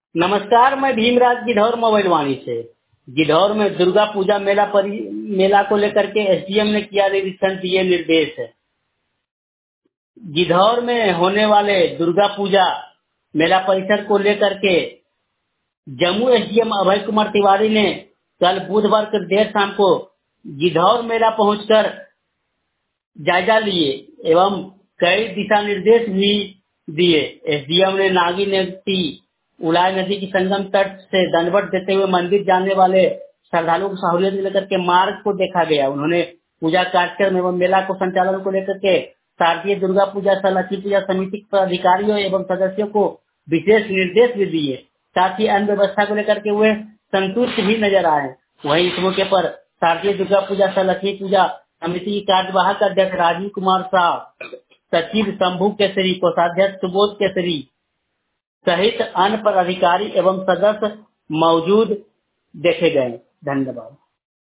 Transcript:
नमस्कार, मैं भीमराज गिद्धौर मोबाइल वाणी से। गिद्धौर में दुर्गा पूजा मेला को लेकर के एसडीएम ने किया निरीक्षण, दिए निर्देश। गिद्धौर में होने वाले दुर्गा पूजा मेला परिसर को लेकर के जम्मू एसडीएम अभय कुमार तिवारी ने कल बुधवार को देर शाम को गिद्धौर मेला पहुंचकर जायजा लिए एवं कई दिशा निर्देश भी दिए। एसडीएम ने नागी नदी, उलाय नदी की संगम तट से दंडवत देते हुए मंदिर जाने वाले श्रद्धालुओं की सहूलियत लेकर के मार्ग को देखा गया। उन्होंने पूजा कार्यक्रम एवं मेला को संचालन को लेकर के शारदीय दुर्गा पूजा सह लक्ष्मी पूजा समिति के अधिकारियों एवं सदस्यों को विशेष निर्देश भी दिए। साथ ही अन्य व्यवस्था को लेकर के वे संतुष्ट भी नजर आए। वहीं इस मौके पर शारदीय दुर्गा पूजा सह लक्ष्मी पूजा समिति की कार्यवाहक अध्यक्ष राजीव कुमार शाह, सचिव शंभू केसरी, कोषाध्यक्ष सुबोध केसरी सहित अन्य पदाधिकारी एवं सदस्य मौजूद देखे गए। धन्यवाद।